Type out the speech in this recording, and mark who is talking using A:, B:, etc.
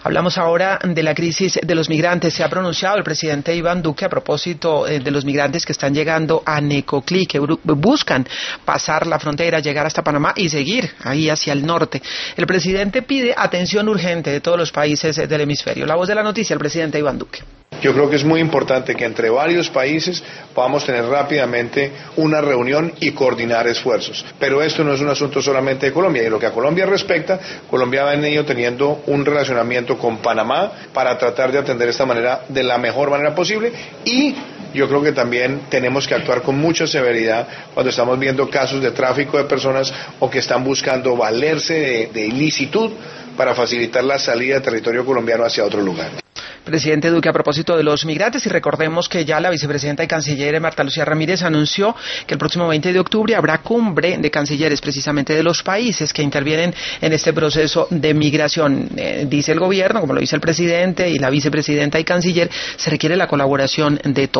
A: Hablamos ahora de la crisis de los migrantes. Se ha pronunciado el presidente Iván Duque a propósito de los migrantes que están llegando a Necoclí, que buscan pasar la frontera, llegar hasta Panamá y seguir ahí hacia el norte. El presidente pide atención urgente de todos los países del hemisferio. La voz de la noticia, el presidente Iván Duque.
B: Yo creo que es muy importante que entre varios países podamos tener rápidamente una reunión y coordinar esfuerzos. Pero esto no es un asunto solamente de Colombia. Y en lo que a Colombia respecta, Colombia ha venido teniendo un relacionamiento con Panamá para tratar de atender esta manera de la mejor manera posible. Y yo creo que también tenemos que actuar con mucha severidad cuando estamos viendo casos de tráfico de personas o que están buscando valerse de ilicitud para facilitar la salida del territorio colombiano hacia otro lugar.
A: Presidente Duque, a propósito de los migrantes, y recordemos que ya la vicepresidenta y canciller Marta Lucía Ramírez anunció que el próximo 20 de octubre habrá cumbre de cancilleres precisamente de los países que intervienen en este proceso de migración. Dice el gobierno, como lo dice el presidente y la vicepresidenta y canciller, se requiere la colaboración de todos.